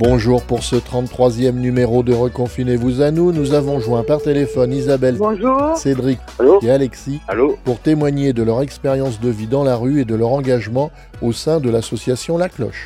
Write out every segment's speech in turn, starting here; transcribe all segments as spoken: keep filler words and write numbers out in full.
Bonjour pour ce trente-troisième numéro de Reconfinez-vous à nous. Nous avons joint par téléphone Isabelle, Bonjour. Cédric Allô et Alexis Allô pour témoigner de leur expérience de vie dans la rue et de leur engagement au sein de l'association La Cloche.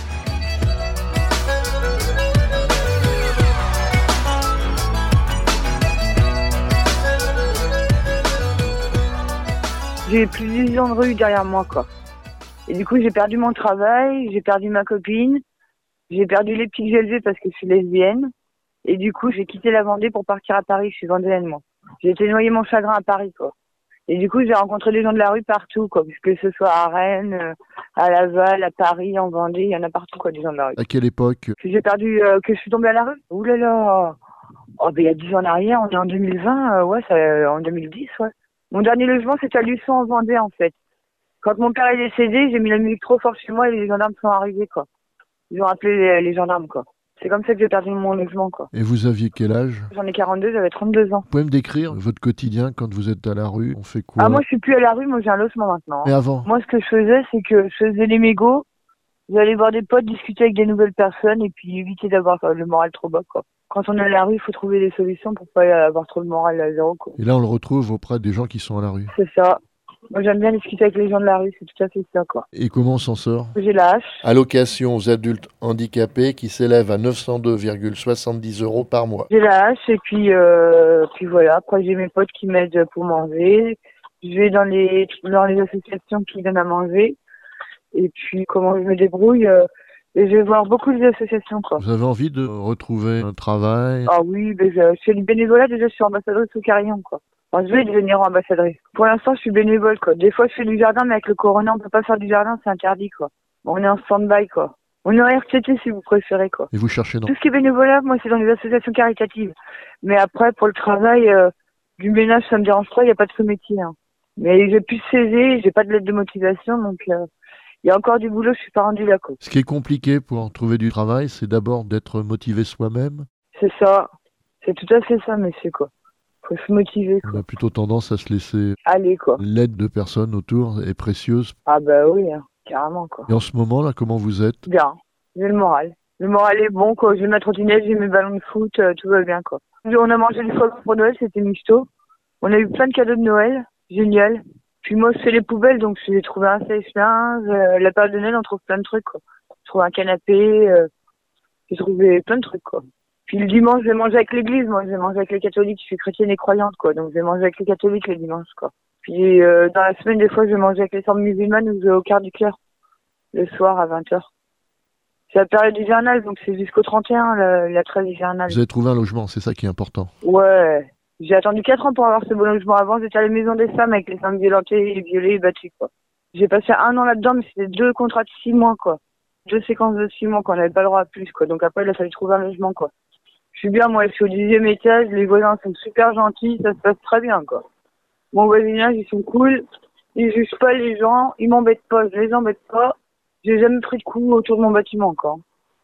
J'ai plus de dix ans de rue derrière moi, quoi. Et du coup, j'ai perdu mon travail, j'ai perdu ma copine, j'ai perdu les petits que j'ai élevés parce que je suis lesbienne. Et du coup, j'ai quitté la Vendée pour partir à Paris, je suis vendéenne, moi. J'ai été noyer mon chagrin à Paris, quoi. Et du coup, j'ai rencontré des gens de la rue partout, quoi. Que ce soit à Rennes, à Laval, à Paris, en Vendée, il y en a partout, quoi, des gens de la rue. À quelle époque? Que j'ai perdu, euh, que je suis tombée à la rue. Ouh là là. Oh, ben, il y a dix ans en arrière, on est en deux mille vingt, euh, ouais, ça, euh, en deux mille dix, ouais. Mon dernier logement, c'était à Luçon, en Vendée, en fait. Quand mon père est décédé, j'ai mis la musique trop fort chez moi et les gendarmes sont arrivés, quoi. Ils ont appelé les, les gendarmes, quoi. C'est comme ça que j'ai perdu mon logement, quoi. Et vous aviez quel âge? J'en ai quarante-deux, j'avais trente-deux ans. Vous pouvez me décrire votre quotidien quand vous êtes à la rue? On fait quoi? Ah, moi, je suis plus à la rue, moi, j'ai un logement maintenant. Mais avant? Moi, ce que je faisais, c'est que je faisais les mégots, j'allais voir des potes, discuter avec des nouvelles personnes et puis éviter d'avoir euh, le moral trop bas, quoi. Quand on est à la rue, il faut trouver des solutions pour pas avoir trop le moral à zéro, quoi. Et là, on le retrouve auprès des gens qui sont à la rue. C'est ça. Moi, j'aime bien discuter avec les gens de la rue, c'est tout à fait ça, quoi. Et comment on s'en sort? J'ai la hache. Allocation aux adultes handicapés qui s'élève à neuf cent deux virgule soixante-dix euros par mois. J'ai la hache et puis, euh, puis voilà. Après, j'ai mes potes qui m'aident pour manger. Je vais dans les, dans les associations qui donnent à manger. Et puis, comment je me débrouille, euh, et je vais voir beaucoup les associations, quoi. Vous avez envie de retrouver un travail? Ah oui, ben je, je fais du bénévolat, déjà, je suis ambassadrice au Carillon, quoi. Enfin, je vais devenir ambassadrice. Pour l'instant, je suis bénévole, quoi. Des fois, je fais du jardin, mais avec le corona, on peut pas faire du jardin, c'est interdit, quoi. Bon, on est en stand-by, quoi. On est en R T T, si vous préférez, quoi. Et vous cherchez dans... Tout ce qui est bénévolat, moi, c'est dans les associations caritatives. Mais après, pour le travail, euh, du ménage, ça me dérange pas, il n'y a pas de sous-métier, hein. Mais j'ai plus de C V, j'ai pas de lettre de motivation, donc euh, il y a encore du boulot, je suis pas rendue là, quoi. Ce qui est compliqué pour trouver du travail, c'est d'abord d'être motivé soi-même. C'est ça. C'est tout à fait ça, monsieur, quoi. Faut se motiver, On quoi. a plutôt tendance à se laisser... Allez, quoi. L'aide de personnes autour est précieuse. Ah bah oui, hein, carrément, quoi. Et en ce moment, là, comment vous êtes? Bien. J'ai le moral. Le moral est bon, quoi. J'ai ma trottinette, j'ai mes ballons de foot, euh, tout va bien, quoi. On a mangé des fois pour Noël, c'était michto. On a eu plein de cadeaux de Noël. Génial. Puis moi, je fais les poubelles, donc j'ai trouvé un sèche-linge. Euh, la période de Noël, on trouve plein de trucs, quoi. J'ai trouvé un canapé. Euh, j'ai trouvé plein de trucs, quoi. Puis le dimanche, je vais manger avec l'église. Moi, je vais manger avec les catholiques. Je suis chrétienne et croyante, quoi. Donc, je vais manger avec les catholiques le dimanche, quoi. Puis euh, dans la semaine, des fois, je vais manger avec les sœurs musulmanes ou je vais au quart du cœur le soir à vingt heures. C'est la période hivernale, donc c'est jusqu'au trente et un, la, la trêve hivernale. Vous avez trouvé un logement, c'est ça qui est important. Ouais. J'ai attendu quatre ans pour avoir ce beau logement. Avant, j'étais à la maison des femmes avec les femmes violentées, violées et battues, quoi. J'ai passé un an là-dedans, mais c'était deux contrats de six mois, quoi. Deux séquences de six mois, qu'on n'avait pas le droit à plus, quoi. Donc après, il a fallu trouver un logement, quoi. Je suis bien, moi, je suis au dixième étage, les voisins sont super gentils, ça se passe très bien, quoi. Mon voisinage, ils sont cool, ils jugent pas les gens, ils m'embêtent pas, je les embête pas. J'ai jamais pris de coups autour de mon bâtiment, encore.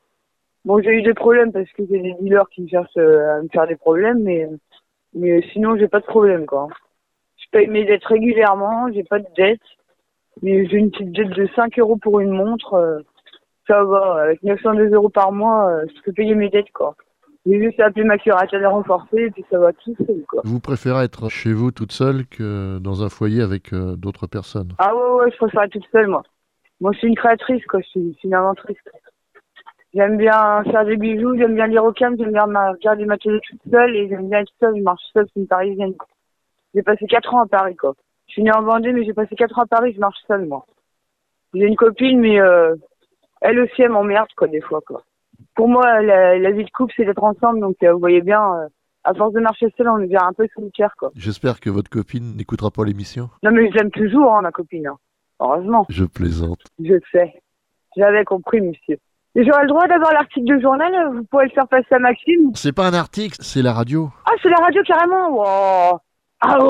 Bon, j'ai eu des problèmes parce que c'est des dealers qui cherchent euh, à me faire des problèmes, mais, mais sinon, j'ai pas de problème, quoi. Je paye mes dettes régulièrement, j'ai pas de dette, mais j'ai une petite dette de cinq euros pour une montre, euh, ça va, avec neuf cent deux euros par mois, euh, je peux payer mes dettes, quoi. J'ai juste appelé ma curatelle renforcée et puis ça va tout seul, quoi. Vous préférez être chez vous toute seule que dans un foyer avec euh, d'autres personnes? Ah ouais, ouais, je préfère être toute seule, moi. Moi, je suis une créatrice, quoi, je suis, je suis une inventrice. J'aime bien faire des bijoux, j'aime bien lire au calme, j'aime bien ma, regarder ma télé toute seule et j'aime bien être seule, je marche seule, c'est une parisienne, quoi. J'ai passé quatre ans à Paris, quoi. Je suis née en Vendée, mais j'ai passé quatre ans à Paris, je marche seule, moi. J'ai une copine, mais euh, elle aussi, elle m'emmerde, quoi, des fois, quoi. Pour moi, la, la vie de couple, c'est d'être ensemble, donc euh, vous voyez bien, euh, à force de marcher seul, on devient un peu solitaire, quoi. J'espère que votre copine n'écoutera pas l'émission. Non, mais je l'aime toujours, hein, ma copine, hein. Heureusement. Je plaisante. Je sais. J'avais compris, monsieur. Et j'aurais le droit d'avoir l'article de journal, vous pouvez le faire passer à Maxime. C'est pas un article, c'est la radio. Ah, c'est la radio, carrément. Wow. Ah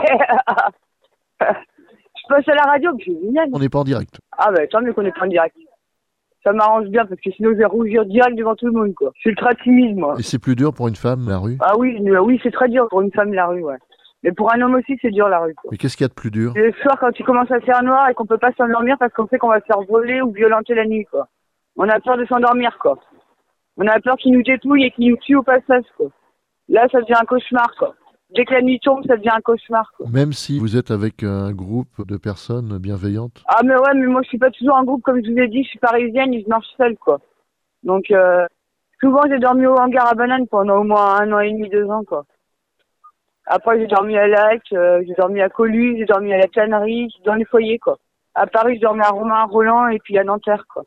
ouais. Je passe à la radio, c'est génial. On n'est pas en direct. Ah bah, tant mieux qu'on est pas en direct. Ça m'arrange bien, parce que sinon je vais rougir direct devant tout le monde, quoi. Je suis ultra timide, moi. Et c'est plus dur pour une femme, la rue? Ah oui, oui, c'est très dur pour une femme, la rue, ouais. Mais pour un homme aussi, c'est dur, la rue, quoi. Mais qu'est-ce qu'il y a de plus dur? Le soir, quand il commence à faire noir et qu'on peut pas s'endormir parce qu'on sait qu'on va se faire voler ou violenter la nuit, quoi. On a peur de s'endormir, quoi. On a peur qu'ils nous dépouillent et qu'ils nous tuent au passage, quoi. Là, ça devient un cauchemar, quoi. Dès que la nuit tombe, ça devient un cauchemar, quoi. Même si vous êtes avec un groupe de personnes bienveillantes? Ah, mais ouais, mais moi, je suis pas toujours en groupe, comme je vous ai dit, je suis parisienne et je marche seule, quoi. Donc, euh, souvent, j'ai dormi au hangar à bananes pendant au moins un an et demi, deux ans, quoi. Après, j'ai dormi à Lac, euh, j'ai dormi à Colu, j'ai dormi à la Tannerie, dans les foyers, quoi. À Paris, j'ai dormi à Romain, Roland et puis à Nanterre, quoi.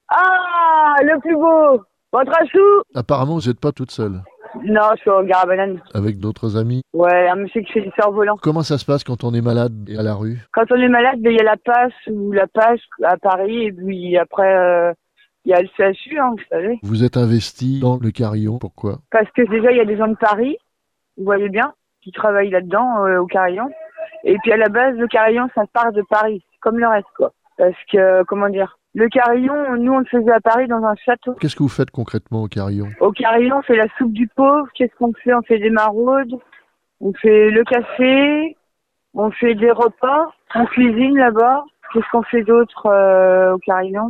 Ah, le plus beau! Votre achou? Apparemment, vous n'êtes pas toute seule. Non, je suis au hangar à bananes. Avec d'autres amis? Ouais, un monsieur qui fait du cerf-volant. Comment ça se passe quand on est malade et à la rue? Quand on est malade, ben, il y a la passe ou la page à Paris et puis après, euh, il y a le C H U, hein, vous savez. Vous êtes investi dans le Carillon, pourquoi? Parce que déjà, il y a des gens de Paris, vous voyez bien, qui travaillent là-dedans, euh, au Carillon. Et puis à la base, le Carillon, ça part de Paris, comme le reste, quoi. Parce que, comment dire, le Carillon, nous, on le faisait à Paris dans un château. Qu'est-ce que vous faites concrètement au Carillon? Au Carillon, on fait la soupe du pauvre. Qu'est-ce qu'on fait? On fait des maraudes, on fait le café, on fait des repas, on cuisine là-bas. Qu'est-ce qu'on fait d'autre euh, au Carillon?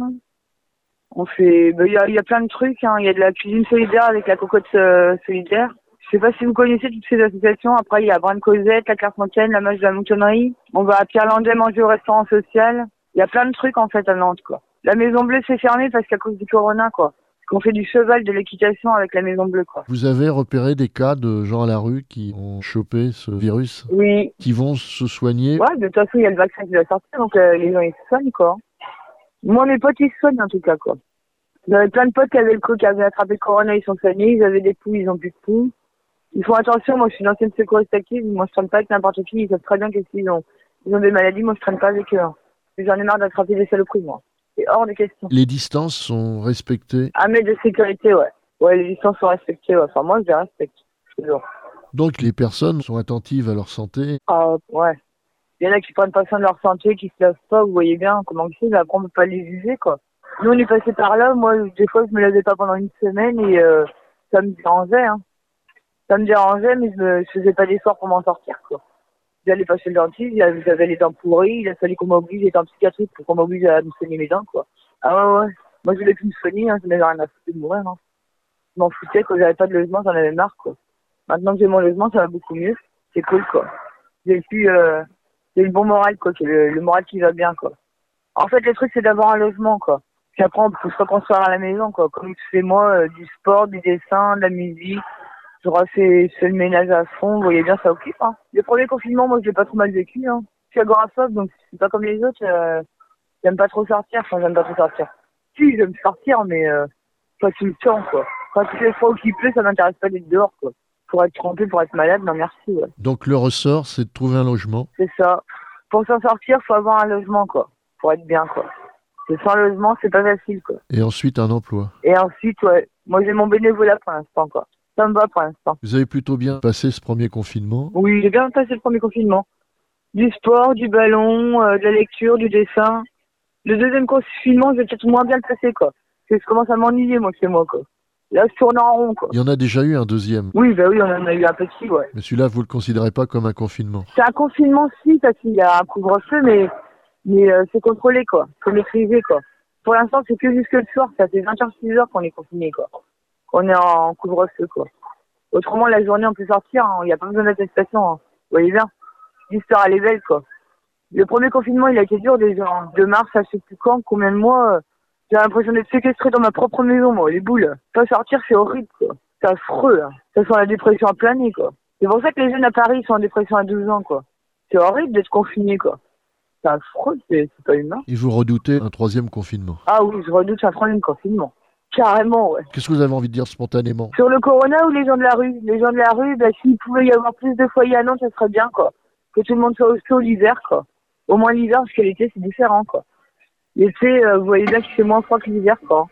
On fait, il ben, y, a, y a plein de trucs. Il hein. y a de la cuisine solidaire avec la cocotte euh, solidaire. Je sais pas si vous connaissez toutes ces associations. Après, il y a Brune Cosette, la Clairefontaine, la Mage de la Moutonnerie. On va à Pierre-Landais manger au restaurant social. Il y a plein de trucs en fait à Nantes, quoi. La Maison Bleue s'est fermée parce qu'à cause du corona, quoi. Parce qu'on fait du cheval de l'équitation avec la Maison Bleue, quoi. Vous avez repéré des cas de gens à la rue qui ont chopé ce virus? Oui. Qui vont se soigner? Ouais, de toute façon, il y a le vaccin qui va sortir, donc euh, les gens, ils se soignent, quoi. Moi, mes potes, ils se soignent, en tout cas, quoi. J'avais plein de potes qui avaient le co- qui avaient attrapé le corona, ils sont soignés. Ils avaient des poux, ils ont plus de poux. Ils font attention. Moi, je suis une ancienne secouriste active. Moi, je traîne pas avec n'importe qui. Ils savent très bien que s'ils ont, ils ont des maladies, moi, je traîne pas avec eux. Hein. J'en ai marre d'attraper des saloperies, moi. C'est hors de question. Les distances sont respectées? Un mètre de sécurité, ouais. Ouais, les distances sont respectées, ouais. Enfin, moi, je les respecte. Toujours. Donc, les personnes sont attentives à leur santé? Ah, ouais. Il y en a qui prennent pas soin de leur santé, qui se lavent pas, vous voyez bien comment c'est, mais après, on peut pas les juger, quoi. Nous, on est passé par là. Moi, des fois, je me lavais pas pendant une semaine et euh, ça me dérangeait, hein. Ça me dérangeait, mais je, me, je faisais pas d'efforts pour m'en sortir, quoi. J'allais pas chez le dentiste, j'avais les dents pourries, il a fallu qu'on m'oblige, j'étais en psychiatrie pour qu'on m'oblige à me soigner mes dents, quoi. Ah ouais, ouais. Moi, je voulais plus me soigner, hein, je n'avais rien à foutre de mourir, hein. Je m'en foutais, quand j'avais pas de logement, j'en avais marre, quoi. Maintenant que j'ai mon logement, ça va beaucoup mieux. C'est cool, quoi. J'ai plus, euh, j'ai le bon moral, quoi, c'est le, le moral qui va bien, quoi. En fait, le truc, c'est d'avoir un logement, quoi. Puis après, on peut se reconstruire à la maison, quoi. Comme je fais moi, euh, du sport, du dessin, de la musique. Je refais fais le ménage à fond, vous voyez bien, ça occupe, hein. Le premier confinement, moi, je l'ai pas trop mal vécu, hein. Je suis agoraphobe, donc je suis pas comme les autres, euh, j'aime pas trop sortir, enfin, j'aime pas trop sortir. Si, j'aime sortir, mais, euh, pas tout le temps, quoi. Quand il fait froid ou qu'il pleut, ça m'intéresse pas d'être dehors, quoi. Pour être trempé, pour être malade, non merci, ouais. Donc le ressort, c'est de trouver un logement? C'est ça. Pour s'en sortir, faut avoir un logement, quoi. Pour être bien, quoi. Et sans logement, c'est pas facile, quoi. Et ensuite un emploi? Et ensuite, ouais. Moi, j'ai mon bénévolat pour l'instant, quoi. Ça me va pour l'instant. Vous avez plutôt bien passé ce premier confinement? Oui, j'ai bien passé le premier confinement. Du sport, du ballon, euh, de la lecture, du dessin. Le deuxième confinement, je vais peut-être moins bien le passer, quoi. Parce que je commence à m'ennuyer, moi, chez moi, quoi. Là, je tourne en rond, quoi. Il y en a déjà eu un deuxième? Oui, bah oui, on en a eu un petit, ouais. Mais celui-là, vous le considérez pas comme un confinement? C'est un confinement, si, parce qu'il y a un couvre-feu, mais, mais euh, c'est contrôlé, quoi. Faut maîtriser, quoi. Pour l'instant, c'est que jusque le soir, ça fait vingt heures six heures qu'on est confiné, quoi. On est en couvre-feu, quoi. Autrement, la journée, on peut sortir, il hein. n'y a pas besoin d'attestation, hein. Vous voyez bien. L'histoire, elle est belle, quoi. Le premier confinement, il a été dur, déjà. Hein. De mars à je sais plus quand, combien de mois, euh, j'ai l'impression d'être séquestré dans ma propre maison, moi, les boules. Pas sortir, c'est horrible, quoi. C'est affreux, hein. Ça sent la dépression à plein nez, quoi. C'est pour ça que les jeunes à Paris ils sont en dépression à douze ans, quoi. C'est horrible d'être confiné, quoi. C'est affreux, c'est pas humain. Et vous redoutez un troisième confinement? Ah oui, je redoute un troisième confinement. Carrément, ouais. Qu'est-ce que vous avez envie de dire spontanément? Sur le corona ou les gens de la rue? Les gens de la rue, bah, s'il pouvait y avoir plus de foyers à Nantes, ça serait bien, quoi. Que tout le monde soit au chaud l'hiver, quoi. Au moins l'hiver, parce que l'été, c'est différent, quoi. L'été, euh, vous voyez bien qu'il fait moins froid que l'hiver, quoi.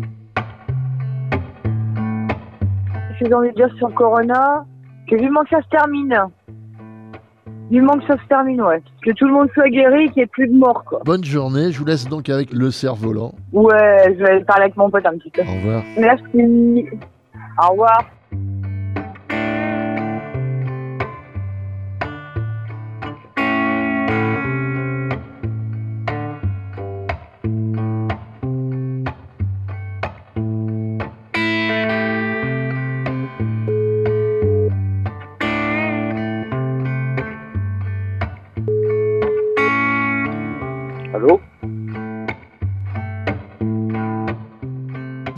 Ce que j'ai envie de dire sur le corona, que vivement que ça se termine. Vivement que ça se termine, ouais. Que tout le monde soit guéri et qu'il n'y ait plus de morts, quoi. Bonne journée, je vous laisse donc avec le cerf-volant. Ouais, je vais parler avec mon pote un petit peu. Au revoir. Merci. Au revoir.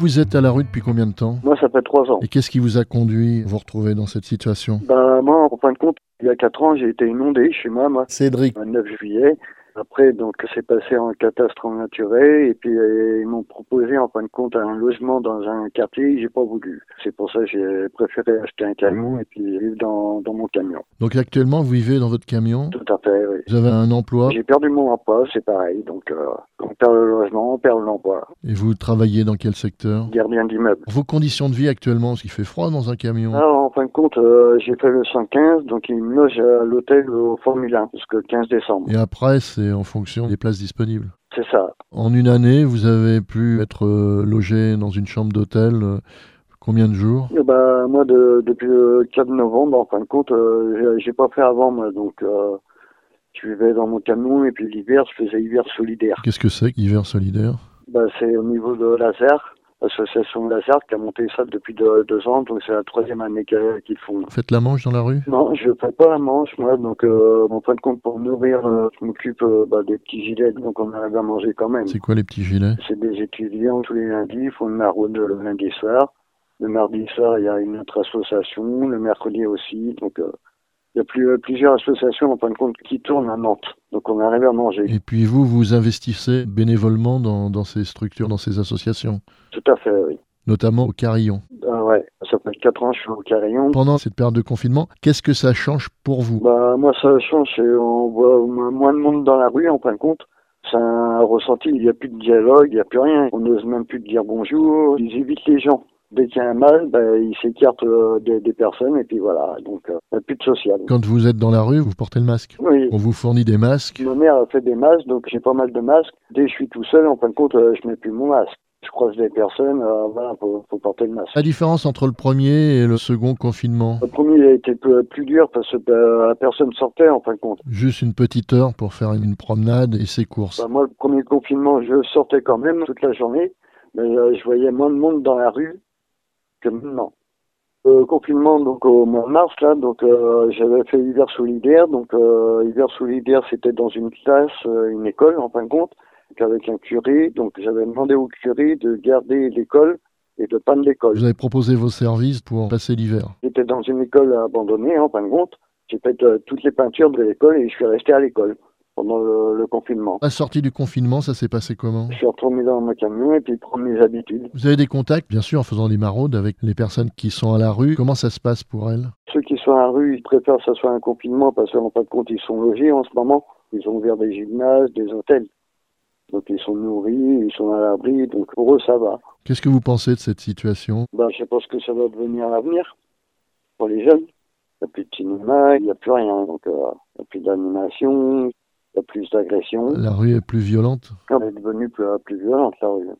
Vous êtes à la rue depuis combien de temps? Moi, ça fait trois ans. Et qu'est-ce qui vous a conduit à vous retrouver dans cette situation? Bah, moi, en fin de compte, il y a quatre ans, j'ai été inondé chez moi, moi, Cédric. le neuf juillet. Après, donc, c'est passé en catastrophe naturelle et puis euh, ils m'ont proposé, en fin de compte, un logement dans un quartier. J'ai pas voulu. C'est pour ça que j'ai préféré acheter un camion et puis vivre dans, dans mon camion. Donc actuellement, vous vivez dans votre camion? Tout à fait, oui. Vous avez un emploi? J'ai perdu mon emploi, c'est pareil. Donc, euh, quand on perd le logement, on perd l'emploi. Et vous travaillez dans quel secteur? Gardien d'immeuble. Vos conditions de vie actuellement, parce qu'il fait froid dans un camion? Alors, en fin de compte, euh, j'ai fait le cent quinze, donc il me loge à l'hôtel au Formule un, jusqu'au quinze décembre. Et après, c'est en fonction des places disponibles? C'est ça. En une année, vous avez pu être euh, logé dans une chambre d'hôtel euh, combien de jours? Et bah, moi, de, depuis le quatre novembre, en fin de compte, euh, j'ai, j'ai pas fait avant, moi, donc euh, je vivais dans mon camion et puis l'hiver, je faisais hiver solidaire. Qu'est-ce que c'est qu'hiver solidaire? Bah, c'est au niveau de Laser, l'association Laser qui a monté ça depuis deux, deux ans, donc c'est la troisième année qu'ils qu'ils font. Vous faites la manche dans la rue? Non, je fais pas la manche, moi, donc euh, en fin de compte, pour nourrir, euh, je m'occupe euh, bah, des petits gilets, donc on arrive à manger quand même. C'est quoi les petits gilets? C'est des étudiants tous les lundis, ils font une maraude le lundi soir. Le mardi soir, il y a une autre association, le mercredi aussi, donc euh, il y a plus, euh, plusieurs associations en fin de compte qui tournent à Nantes, donc on arrive à manger. Et puis vous, vous investissez bénévolement dans, dans ces structures, dans ces associations? Tout à fait, oui. Notamment au Carillon. Ah ouais, ça fait quatre ans que je suis au Carillon. Pendant cette période de confinement, qu'est-ce que ça change pour vous? Bah moi ça change, c'est on voit moins moins de monde dans la rue en fin de compte. C'est un ressenti, il n'y a plus de dialogue, il n'y a plus rien. On n'ose même plus dire bonjour, ils évitent les gens. Dès qu'il y a un mal, bah, ils s'écartent euh, des, des personnes et puis voilà, donc euh, il n'y a plus de social. Quand vous êtes dans la rue, vous portez le masque? Oui. On vous fournit des masques? Ma mère a fait des masques, donc j'ai pas mal de masques. Dès que je suis tout seul, en fin de compte, euh, je mets plus mon masque. Je croise des personnes, euh, voilà, faut, faut porter le masque. La différence entre le premier et le second confinement? Le premier il a été plus, plus dur parce que euh, la personne sortait en fin de compte. Juste une petite heure pour faire une promenade et ses courses. Bah, moi, le premier confinement, je sortais quand même toute la journée, mais euh, je voyais moins de monde dans la rue que maintenant. Le confinement, donc au mois de mars, là, donc euh, j'avais fait hiver solidaire. Donc euh, hiver solidaire, c'était dans une classe, euh, une école en fin de compte, avec un curé. Donc j'avais demandé au curé de garder l'école et de peindre l'école. Vous avez proposé vos services pour passer l'hiver? J'étais dans une école abandonnée en fin de compte. J'ai fait euh, toutes les peintures de l'école et je suis resté à l'école pendant le, le confinement. À la sortie du confinement, ça s'est passé comment? Je suis retourné dans mon camion et puis prendre mes habitudes. Vous avez des contacts, bien sûr, en faisant des maraudes avec les personnes qui sont à la rue. Comment ça se passe pour elles? Ceux qui sont à la rue, ils préfèrent que ce soit un confinement parce qu'en fin de compte, ils sont logés en ce moment. Ils ont ouvert des gymnases, des hôtels. Donc ils sont nourris, ils sont à l'abri, donc pour eux, ça va. Qu'est-ce que vous pensez de cette situation? Ben, je pense que ça va devenir à l'avenir pour les jeunes. Il n'y a plus de cinéma, il n'y a plus rien. Donc euh, il n'y a plus d'animation, il y a plus d'agression. La rue est plus violente? Elle est devenue plus, plus violente, la rue.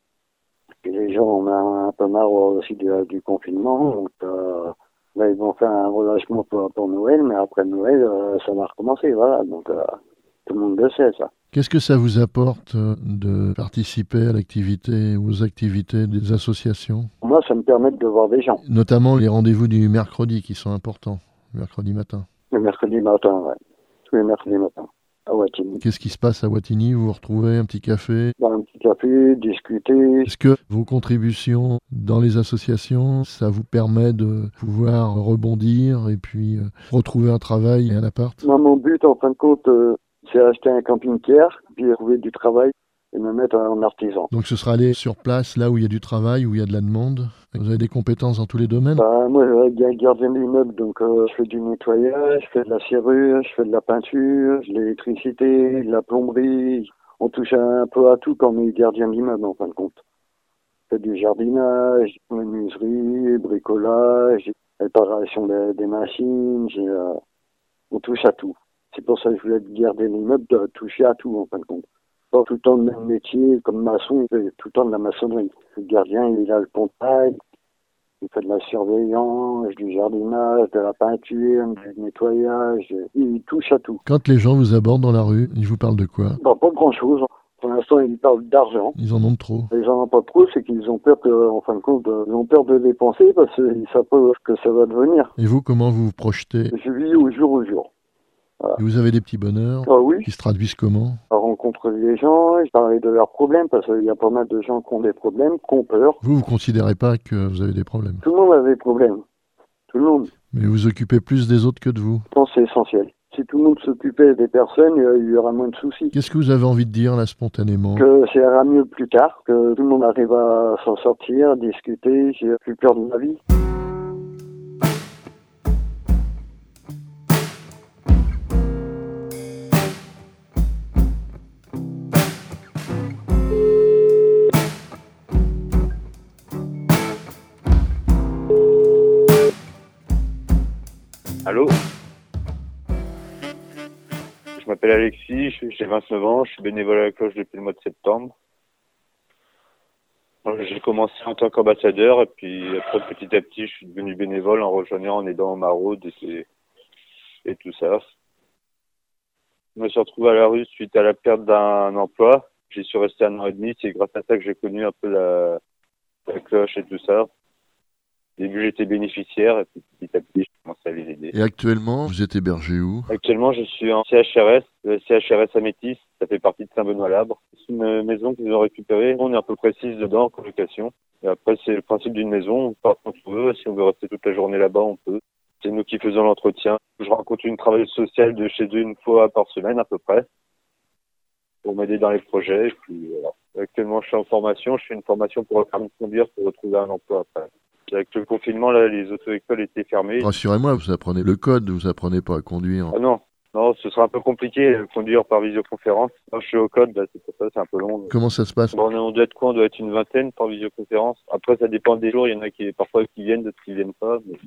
Et les gens ont un, un peu marre aussi du, du confinement. Donc euh, là, ils vont faire un relâchement pour, pour Noël, mais après Noël, euh, ça va recommencer. Voilà, donc euh, tout le monde le sait, ça. Qu'est-ce que ça vous apporte de participer à l'activité, aux activités des associations? Moi, ça me permet de voir des gens. Notamment les rendez-vous du mercredi qui sont importants, le mercredi matin. Le mercredi matin, ouais. Tous les mercredis matins, à Wattignies. Qu'est-ce qui se passe à Wattignies? Vous vous retrouvez, un petit café? Boire un petit café, discuter. Est-ce que vos contributions dans les associations, ça vous permet de pouvoir rebondir et puis euh, retrouver un travail et un appart? Moi, mon but, en fin de compte, euh, c'est acheter un camping-car, puis trouver du travail et me mettre en artisan. Donc ce sera aller sur place, là où il y a du travail, où il y a de la demande. Vous avez des compétences dans tous les domaines? Bah, moi, je suis gardien d'immeuble, donc euh, je fais du nettoyage, je fais de la serrure, je fais de la peinture, de l'électricité, de la plomberie. On touche un peu à tout quand on est gardien d'immeuble, en fin de compte. Je fais du jardinage, menuiserie, bricolage, réparation des, des machines, j'ai, euh, on touche à tout. C'est pour ça que je voulais garder l'immeuble, de toucher à tout, en fin de compte. Pas tout le temps le même métier, comme maçon, il fait tout le temps de la maçonnerie. Le gardien, il a le pontail, il fait de la surveillance, du jardinage, de la peinture, du nettoyage, il touche à tout. Quand les gens vous abordent dans la rue, ils vous parlent de quoi? Bon, pas grand-chose. Pour l'instant, ils parlent d'argent. Ils en ont trop. Les gens n'en ont pas trop, c'est qu'ils ont peur que, en fin de compte, ils ont peur de dépenser parce qu'ils savent pas ce que ça va devenir. Et vous, comment vous vous projetez? Je vis au jour au jour. Voilà. Et vous avez des petits bonheurs Ah oui, qui se traduisent comment? à rencontrer rencontré des gens, je parlais de leurs problèmes, parce qu'il y a pas mal de gens qui ont des problèmes, qui ont peur. Vous, vous considérez pas que vous avez des problèmes? Tout le monde a des problèmes. Tout le monde. Mais vous occupez plus des autres que de vous? Je pense que c'est essentiel. Si tout le monde s'occupait des personnes, il y aura moins de soucis. Qu'est-ce que vous avez envie de dire là spontanément? Que ça ira mieux plus tard, que tout le monde arrive à s'en sortir, discuter, j'ai plus peur de ma vie. Allô? Je m'appelle Alexis, j'ai vingt-neuf ans, je suis bénévole à la cloche depuis le mois de septembre. J'ai commencé en tant qu'ambassadeur et puis après petit à petit je suis devenu bénévole en rejoignant, en aidant maraude et, et tout ça. Je me suis retrouvé à la rue suite à la perte d'un emploi. J'y suis resté un an et demi, c'est grâce à ça que j'ai connu un peu la, la cloche et tout ça. Au début j'étais bénéficiaire et puis petit à petit je commençais à les aider. Et actuellement, vous êtes hébergé où? Actuellement, je suis en C H R S, le C H R S Amétis, ça fait partie de Saint-Benoît-Labre. C'est une maison qu'ils ont récupérée, on est un peu précis dedans en colocation. Et après, c'est le principe d'une maison, on part quand on veut, si on veut rester toute la journée là-bas, on peut. C'est nous qui faisons l'entretien. Je rencontre une travailleuse sociale de chez eux une fois par semaine à peu près, pour m'aider dans les projets. Et puis, voilà. Actuellement, je suis en formation, je fais une formation pour le permis de conduire pour retrouver un emploi après. Avec le confinement, là, les auto-écoles étaient fermées. Rassurez-moi, vous apprenez le code, vous apprenez pas à conduire. Ah non, non, ce sera un peu compliqué de conduire par visioconférence. Moi, je suis au code, là, c'est pour ça, c'est un peu long. Comment ça se passe? Bon, on, est, on doit être quoi? On doit être une vingtaine par visioconférence. Après, ça dépend des jours. Il y en a qui parfois qui viennent, d'autres qui viennent pas. Mais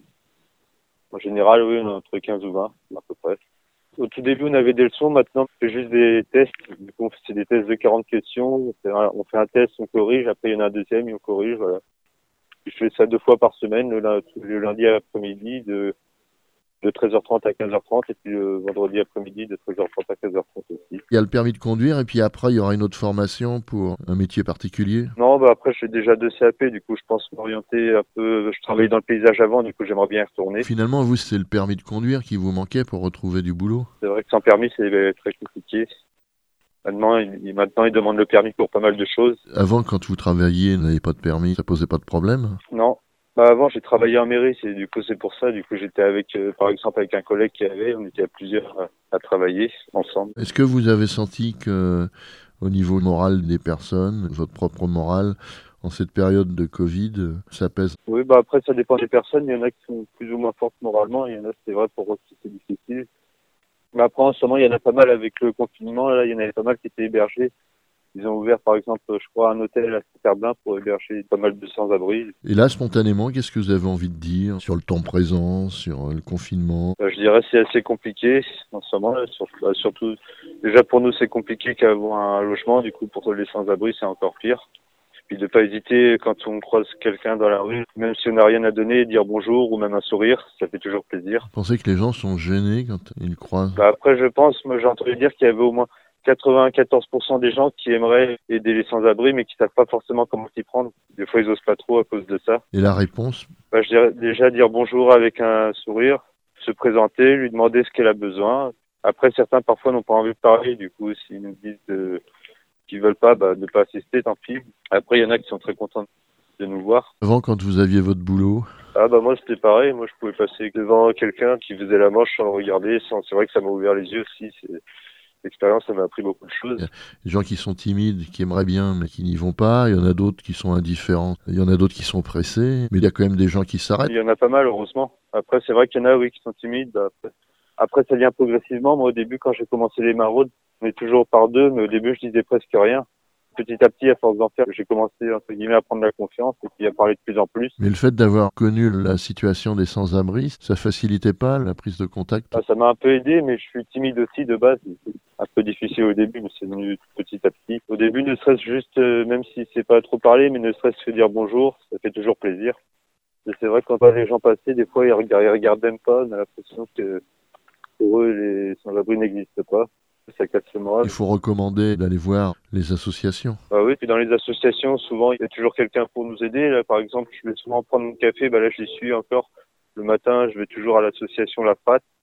en général, oui, on est entre quinze ou vingt, à peu près. Au tout début, on avait des leçons. Maintenant, on fait juste des tests. Du coup, c'est des tests de quarante questions. On fait un, on fait un test, on corrige. Après, il y en a un deuxième et on corrige. Voilà. Je fais ça deux fois par semaine, le lundi, le lundi après-midi de, de treize heures trente à quinze heures trente et puis le vendredi après-midi de treize heures trente à quinze heures trente aussi. Il y a le permis de conduire et puis après il y aura une autre formation pour un métier particulier? Non, bah après j'ai déjà deux C A P, du coup je pense m'orienter un peu, je travaillais dans le paysage avant, du coup j'aimerais bien y retourner. Finalement, vous, c'est le permis de conduire qui vous manquait pour retrouver du boulot? C'est vrai que sans permis c'est très compliqué. Maintenant, il, maintenant, il demande le permis pour pas mal de choses. Avant, quand vous travailliez, vous n'aviez pas de permis, ça posait pas de problème? Non. Bah avant, j'ai travaillé en mairie, c'est du coup c'est pour ça. Du coup, j'étais avec, euh, par exemple, avec un collègue qui avait, on était à plusieurs à, à travailler ensemble. Est-ce que vous avez senti que, au niveau moral des personnes, votre propre morale, en cette période de Covid, ça pèse? Oui, bah après, ça dépend des personnes. Il y en a qui sont plus ou moins fortes moralement. Il y en a, c'est vrai, pour eux, c'est difficile. Mais après, en ce moment, il y en a pas mal avec le confinement. Là, il y en avait pas mal qui étaient hébergés. Ils ont ouvert, par exemple, je crois, un hôtel à Saint-Herblain pour héberger pas mal de sans-abri. Et là, spontanément, qu'est-ce que vous avez envie de dire sur le temps présent, sur le confinement? Bah, je dirais que c'est assez compliqué en ce moment. Là, sur, bah, surtout, déjà pour nous, c'est compliqué qu'avoir un logement. Du coup, pour les sans-abri, c'est encore pire. Puis de pas hésiter quand on croise quelqu'un dans la rue, même si on n'a rien à donner, dire bonjour ou même un sourire, ça fait toujours plaisir. Vous pensez que les gens sont gênés quand ils croisent? Bah après, je pense, moi j'ai entendu dire qu'il y avait au moins quatre-vingt-quatorze pour cent des gens qui aimeraient aider les sans-abri, mais qui savent pas forcément comment s'y prendre. Des fois, ils osent pas trop à cause de ça. Et la réponse? Bah, je dirais déjà dire bonjour avec un sourire, se présenter, lui demander ce qu'elle a besoin. Après, certains parfois n'ont pas envie de parler, du coup, s'ils nous disent de... qu'ils veulent pas, bah, ne pas assister, tant pis. Après, il y en a qui sont très contents de nous voir. Avant, quand vous aviez votre boulot? Ah bah moi c'était pareil, moi je pouvais passer devant quelqu'un qui faisait la manche sans le regarder, sans... c'est vrai que ça m'a ouvert les yeux aussi, c'est... l'expérience ça m'a appris beaucoup de choses. Il y a des gens qui sont timides, qui aimeraient bien mais qui n'y vont pas, il y en a d'autres qui sont indifférents, il y en a d'autres qui sont pressés, mais il y a quand même des gens qui s'arrêtent. Il y en a pas mal heureusement, après c'est vrai qu'il y en a oui qui sont timides, bah, après... après ça vient progressivement, moi au début quand j'ai commencé les maraudes, on est toujours par deux, mais au début je disais presque rien. Petit à petit, à force d'en faire, j'ai commencé entre guillemets à prendre la confiance et puis à parler de plus en plus. Mais le fait d'avoir connu la situation des sans-abri, ça facilitait pas la prise de contact? Ah, ça m'a un peu aidé, mais je suis timide aussi de base. C'est un peu difficile au début, mais c'est venu petit à petit. Au début, ne serait-ce juste, euh, même si c'est pas trop parler, mais ne serait-ce que dire bonjour, ça fait toujours plaisir. Et c'est vrai que quand on voit les gens passer, des fois ils regardent, ils regardent même pas, on a l'impression que pour eux les sans-abri n'existent pas. Ça casse le moral. Il faut recommander d'aller voir les associations. Ah oui, puis dans les associations, souvent, il y a toujours quelqu'un pour nous aider. Là, par exemple, je vais souvent prendre mon café, bah là, j'y suis encore. Le matin, je vais toujours à l'association La Fratte.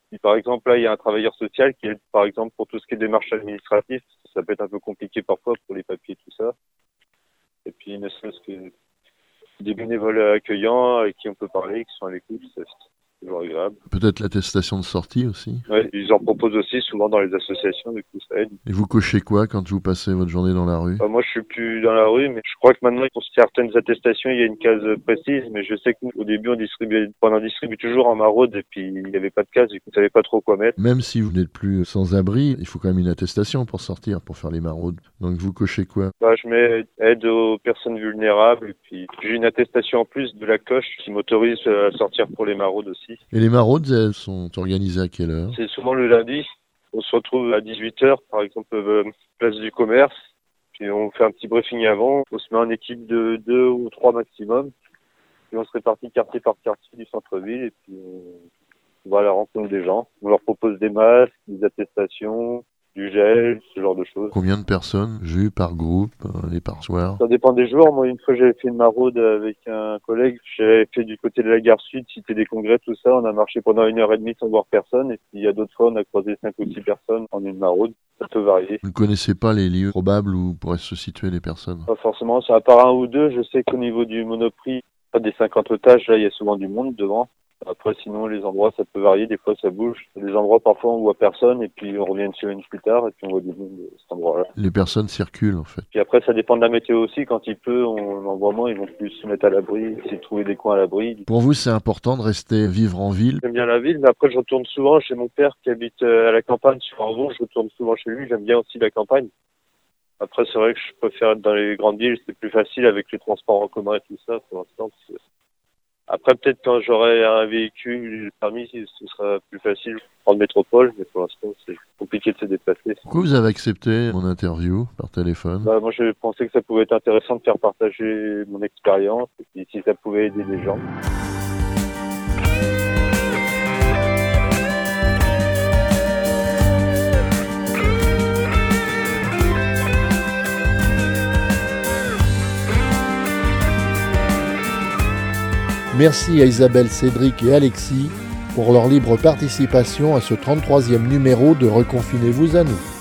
Si par exemple là il y a un travailleur social qui aide par exemple pour tout ce qui est démarche administrative, ça peut être un peu compliqué parfois pour les papiers et tout ça. Et puis ne serait-ce que des bénévoles accueillants avec qui on peut parler, qui sont à l'écoute, c'est toujours agréable. Peut-être l'attestation de sortie aussi. Ouais, ils en proposent aussi souvent dans les associations, du coup ça aide. Et vous cochez quoi quand vous passez votre journée dans la rue? Enfin, moi je suis plus dans la rue, mais je crois que maintenant pour certaines attestations il y a une case précise, mais je sais qu'au début on distribuait, on en distribue toujours en maraude et puis il n'y avait pas de case, du coup on savait pas trop quoi mettre. Même si vous n'êtes plus sans abri, il faut quand même une attestation pour sortir, pour faire les maraudes. Donc vous cochez quoi? Bah, je mets aide aux personnes vulnérables et puis j'ai une attestation en plus de la coche qui m'autorise à sortir pour les maraudes aussi. Et les maraudes, elles sont organisées à quelle heure? C'est souvent le lundi. On se retrouve à dix-huit heures, par exemple, euh, place du commerce. Puis on fait un petit briefing avant. On se met en équipe de deux ou trois maximum. Puis on se répartit quartier par quartier du centre-ville. Et puis on va à la rencontre des gens. On leur propose des masques, des attestations, du gel, ce genre de choses. Combien de personnes vues par groupe euh, et par soir? Ça dépend des jours. Moi, une fois, j'avais fait une maraude avec un collègue. J'avais fait du côté de la gare sud, cité des congrès, tout ça. On a marché pendant une heure et demie sans voir personne. Et puis, il y a d'autres fois, on a croisé cinq ou six personnes en une maraude. Ça peut varier. Vous ne connaissez pas les lieux probables où pourraient se situer les personnes? Pas forcément. Ça, à part un ou deux, je sais qu'au niveau du Monoprix, des cinquante otages, là, il y a souvent du monde devant. Après, sinon, les endroits, ça peut varier. Des fois, ça bouge. Les endroits, parfois, on voit personne. Et puis, on revient une semaine plus tard. Et puis, on voit du monde de cet endroit-là. Les personnes circulent, en fait. Puis après, ça dépend de la météo aussi. Quand il pleut, on en voit moins. Ils vont plus se mettre à l'abri, essayer de trouver des coins à l'abri. Pour vous, c'est important de rester vivre en ville? J'aime bien la ville. Mais après, je retourne souvent chez mon père qui habite à la campagne sur Arvon. Je retourne souvent chez lui. J'aime bien aussi la campagne. Après, c'est vrai que je préfère être dans les grandes villes. C'est plus facile avec les transports en commun et tout ça, pour l'instant. Après, peut-être quand j'aurai un véhicule, le permis, ce sera plus facile en métropole, mais pour l'instant, c'est compliqué de se déplacer. Pourquoi vous avez accepté mon interview par téléphone? Bah, moi, je pensais que ça pouvait être intéressant de faire partager mon expérience, et puis si ça pouvait aider les gens. Merci à Isabelle, Cédric et Alexis pour leur libre participation à ce trente-troisième numéro de Reconfinez-vous à nous.